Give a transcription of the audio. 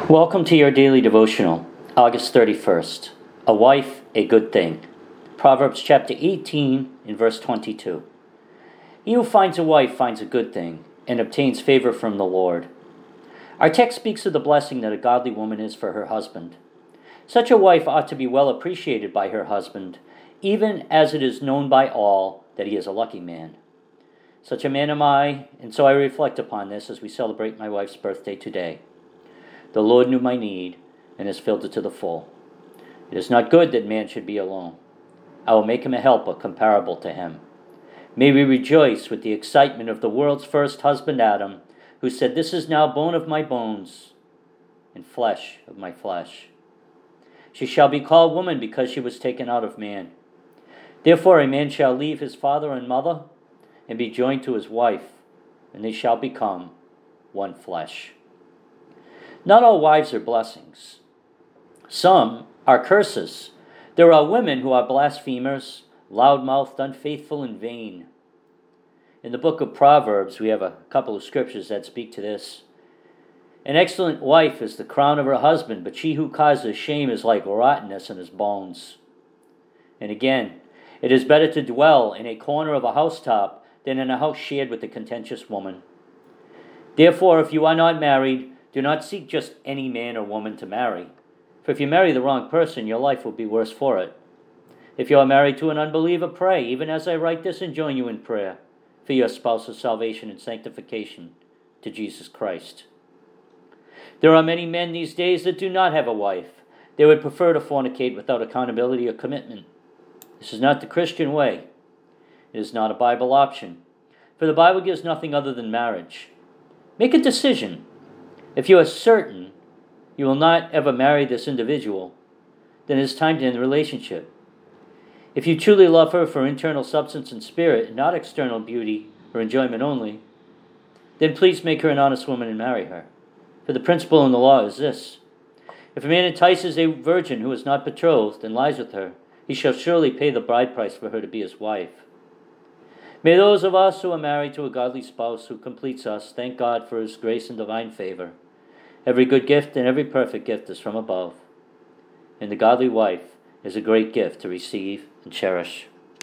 Welcome to your daily devotional, August 31st. A wife, a good thing. Proverbs chapter 18 in verse 22. He who finds a wife finds a good thing and obtains favor from the Lord. Our text speaks of the blessing that a godly woman is for her husband. Such a wife ought to be well appreciated by her husband, even as it is known by all that he is a lucky man. Such a man am I, and so I reflect upon this as we celebrate my wife's birthday today. The Lord knew my need and has filled it to the full. It is not good that man should be alone. I will make him a helper comparable to him. May we rejoice with the excitement of the world's first husband Adam, who said, "This is now bone of my bones and flesh of my flesh." She shall be called woman because she was taken out of man. Therefore a man shall leave his father and mother and be joined to his wife, and they shall become one flesh. Not all wives are blessings. Some are curses. There are women who are blasphemers, loud-mouthed, unfaithful, and vain. In the book of Proverbs, we have a couple of scriptures that speak to this. An excellent wife is the crown of her husband, but she who causes shame is like rottenness in his bones. And again, it is better to dwell in a corner of a housetop than in a house shared with a contentious woman. Therefore, if you are not married, do not seek just any man or woman to marry. For if you marry the wrong person, your life will be worse for it. If you are married to an unbeliever, pray, even as I write this, and join you in prayer for your spouse's salvation and sanctification to Jesus Christ. There are many men these days that do not have a wife. They would prefer to fornicate without accountability or commitment. This is not the Christian way. It is not a Bible option. For the Bible gives nothing other than marriage. Make a decision. If you are certain you will not ever marry this individual, then it is time to end the relationship. If you truly love her for internal substance and spirit, and not external beauty or enjoyment only, then please make her an honest woman and marry her. For the principle in the law is this: if a man entices a virgin who is not betrothed and lies with her, he shall surely pay the bride price for her to be his wife. May those of us who are married to a godly spouse who completes us thank God for his grace and divine favor. Every good gift and every perfect gift is from above, and the godly wife is a great gift to receive and cherish.